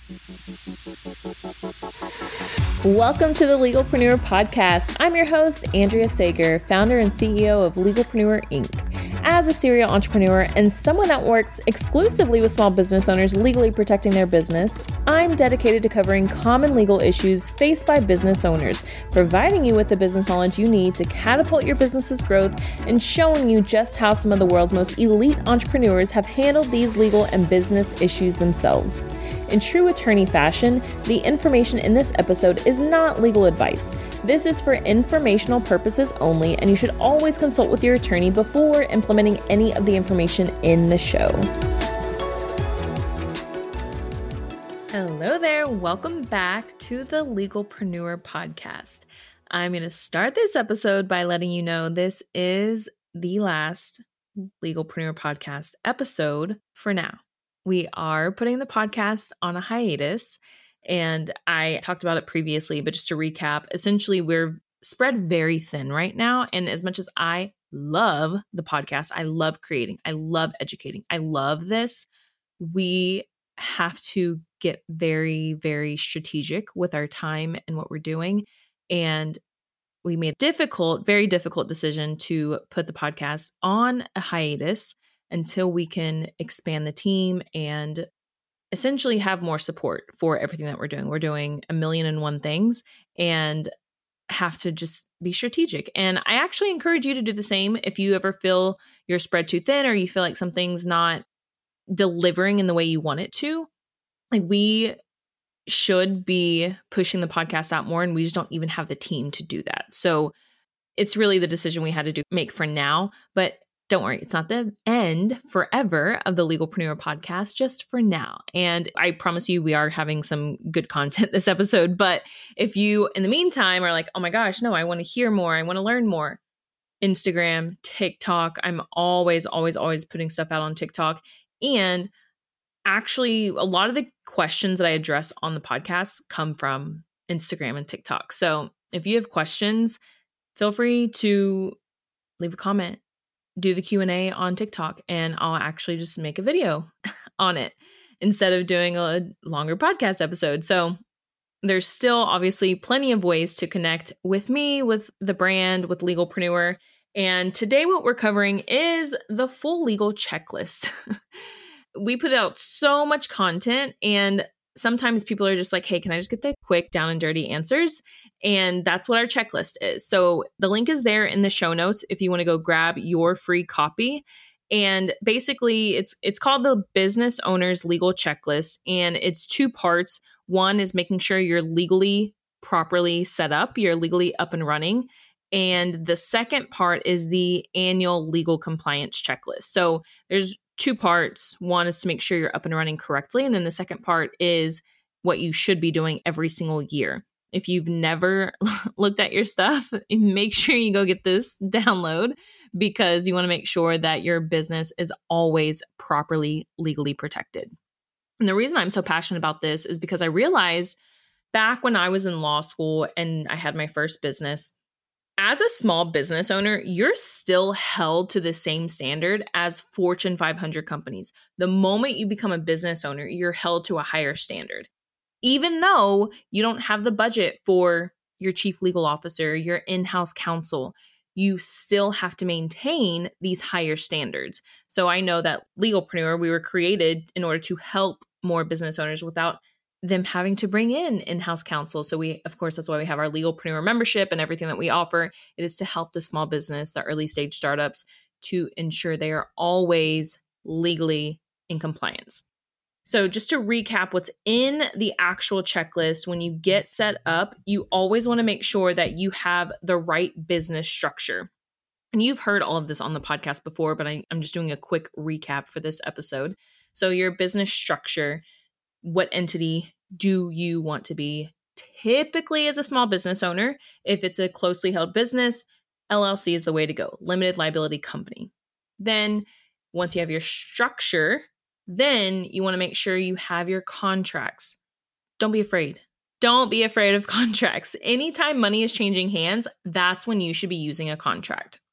Welcome to the Legalpreneur Podcast. I'm your host, Andrea Sager, founder and CEO of Legalpreneur Inc. As a serial entrepreneur and someone that works exclusively with small business owners legally protecting their business, I'm dedicated to covering common legal issues faced by business owners, providing you with the business knowledge you need to catapult your business's growth and showing you just how some of the world's most elite entrepreneurs have handled these legal and business issues themselves. In true attorney fashion, the information in this episode is not legal advice. This is for informational purposes only, and you should always consult with your attorney before implementing any of the information in the show. Hello there. Welcome back to the Legalpreneur Podcast. I'm going to start this episode by letting you know this is the last Legalpreneur Podcast episode for now. We are putting the podcast on a hiatus, and I talked about it previously, but just to recap, essentially we're spread very thin right now. And as much as I love the podcast, I love creating, I love educating, I love this, we have to get very, very strategic with our time and what we're doing. And we made a very difficult decision to put the podcast on a hiatus until we can expand the team and essentially have more support for everything that we're doing. We're doing 1,000,001 things and have to just be strategic. And I actually encourage you to do the same if you ever feel you're spread too thin or you feel like something's not delivering in the way you want it to. Like, we should be pushing the podcast out more, and we just don't even have the team to do that. So it's really the decision we had to make for now. But don't worry, it's not the end forever of the Legalpreneur Podcast, just for now. And I promise you, we are having some good content this episode. But if you, in the meantime, are like, oh my gosh, no, I want to hear more, I want to learn more, Instagram, TikTok, I'm always putting stuff out on TikTok. And actually, a lot of the questions that I address on the podcast come from Instagram and TikTok. So if you have questions, feel free to leave a comment. Do the Q&A on TikTok, and I'll actually just make a video on it instead of doing a longer podcast episode. So there's still obviously plenty of ways to connect with me, with the brand, with Legalpreneur. And today what we're covering is the full legal checklist. We put out so much content, and sometimes people are just like, hey, can I just get the quick down and dirty answers? And that's what our checklist is. So the link is there in the show notes if you want to go grab your free copy. And basically it's called the Business Owner's Legal Checklist, and it's 2 parts. One is making sure you're legally properly set up, you're legally up and running. And the second part is the annual legal compliance checklist. So there's 2 parts. One is to make sure you're up and running correctly. And then the second part is what you should be doing every single year. If you've never looked at your stuff, make sure you go get this download, because you want to make sure that your business is always properly legally protected. And the reason I'm so passionate about this is because I realized back when I was in law school and I had my first business, as a small business owner, you're still held to the same standard as Fortune 500 companies. The moment you become a business owner, you're held to a higher standard. Even though you don't have the budget for your chief legal officer, your in-house counsel, you still have to maintain these higher standards. So I know that Legalpreneur, we were created in order to help more business owners without them having to bring in in-house counsel. So we, of course, that's why we have our Legalpreneur membership and everything that we offer. It is to help the small business, the early stage startups, to ensure they are always legally in compliance. So just to recap what's in the actual checklist, when you get set up, you always want to make sure that you have the right business structure. And you've heard all of this on the podcast before, but I'm just doing a quick recap for this episode. So your business structure, what entity do you want to be? Typically, as a small business owner, if it's a closely held business, LLC is the way to go, limited liability company. Then once you have your structure, then you want to make sure you have your contracts. Don't be afraid. Don't be afraid of contracts. Anytime money is changing hands, that's when you should be using a contract.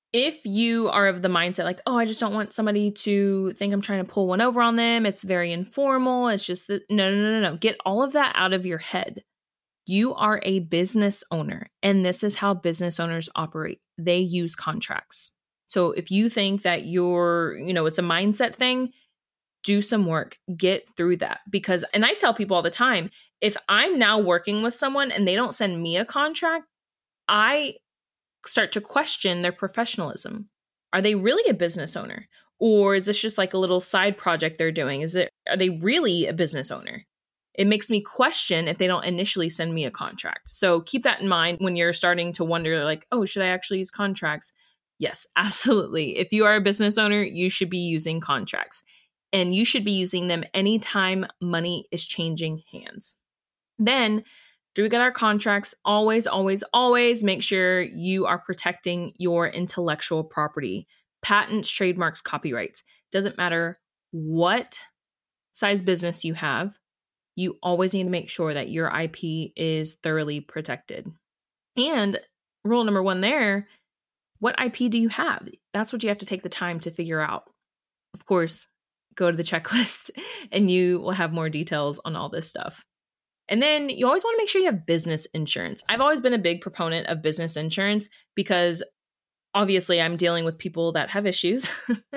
If you are of the mindset like, oh, I just don't want somebody to think I'm trying to pull one over on them. It's very informal. It's just that, no. Get all of that out of your head. You are a business owner, and this is how business owners operate. They use contracts. So if you think that it's a mindset thing, do some work, get through that. Because, and I tell people all the time, if I'm now working with someone and they don't send me a contract, I start to question their professionalism. Are they really a business owner? Or is this just like a little side project they're doing? Are they really a business owner? It makes me question if they don't initially send me a contract. So keep that in mind when you're starting to wonder like, oh, should I actually use contracts? Yes, absolutely. If you are a business owner, you should be using contracts. And you should be using them anytime money is changing hands. Then, do we get our contracts? Always make sure you are protecting your intellectual property. Patents, trademarks, copyrights. Doesn't matter what size business you have, you always need to make sure that your IP is thoroughly protected. And rule number 1 there, what IP do you have? That's what you have to take the time to figure out. Of course, go to the checklist and you will have more details on all this stuff. And then you always want to make sure you have business insurance. I've always been a big proponent of business insurance because obviously I'm dealing with people that have issues.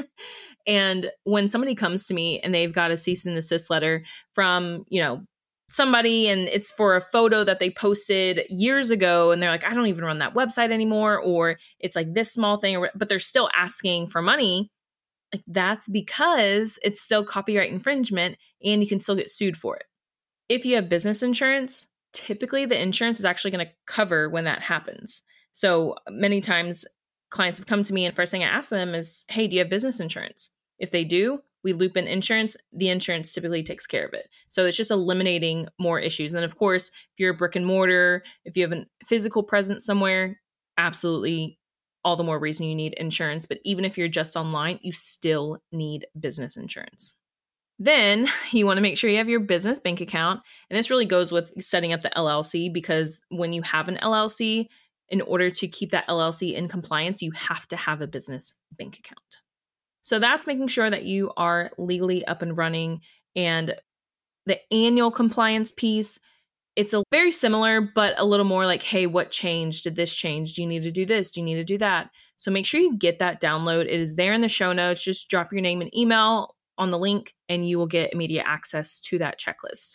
And when somebody comes to me and they've got a cease and desist letter from, somebody, and it's for a photo that they posted years ago, and they're like, I don't even run that website anymore, or it's like this small thing, but they're still asking for money. Like, that's because it's still copyright infringement and you can still get sued for it. If you have business insurance, typically the insurance is actually going to cover when that happens. So many times clients have come to me and first thing I ask them is, hey, do you have business insurance? If they do, we loop in insurance. The insurance typically takes care of it. So it's just eliminating more issues. And of course, if you're a brick and mortar, if you have a physical presence somewhere, absolutely all the more reason you need insurance. But even if you're just online, you still need business insurance. Then you want to make sure you have your business bank account. And this really goes with setting up the LLC, because when you have an LLC, in order to keep that LLC in compliance, you have to have a business bank account. So that's making sure that you are legally up and running. And the annual compliance piece, it's a very similar, but a little more like, hey, what changed? Did this change? Do you need to do this? Do you need to do that? So make sure you get that download. It is there in the show notes. Just drop your name and email on the link and you will get immediate access to that checklist.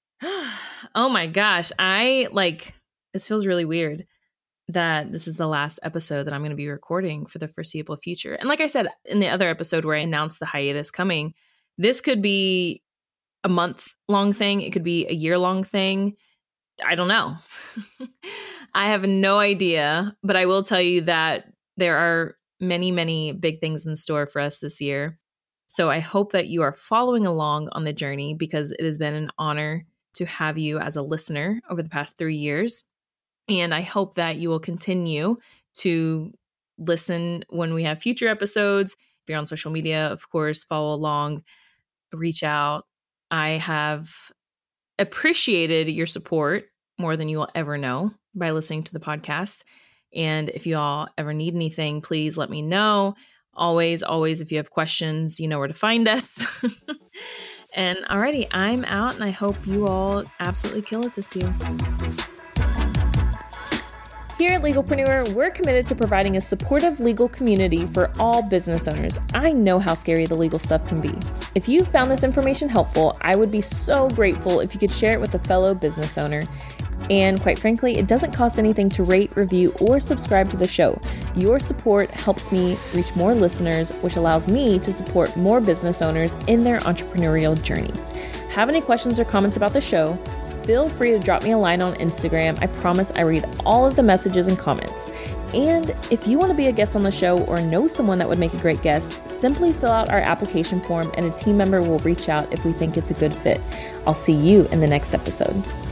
Oh my gosh. This feels really weird that this is the last episode that I'm going to be recording for the foreseeable future. And like I said in the other episode where I announced the hiatus coming, this could be a month-long thing. It could be a year-long thing. I don't know. I have no idea, but I will tell you that there are many, many big things in store for us this year. So I hope that you are following along on the journey, because it has been an honor to have you as a listener over the past 3 years. And I hope that you will continue to listen when we have future episodes. If you're on social media, of course, follow along, reach out. I have appreciated your support more than you will ever know by listening to the podcast. And if you all ever need anything, please let me know. Always, if you have questions, you know where to find us. And alrighty, I'm out, and I hope you all absolutely kill it this year. Here at Legalpreneur, we're committed to providing a supportive legal community for all business owners. I know how scary the legal stuff can be. If you found this information helpful, I would be so grateful if you could share it with a fellow business owner. And quite frankly, it doesn't cost anything to rate, review, or subscribe to the show. Your support helps me reach more listeners, which allows me to support more business owners in their entrepreneurial journey. Have any questions or comments about the show? Feel free to drop me a line on Instagram. I promise I read all of the messages and comments. And if you want to be a guest on the show or know someone that would make a great guest, simply fill out our application form and a team member will reach out if we think it's a good fit. I'll see you in the next episode.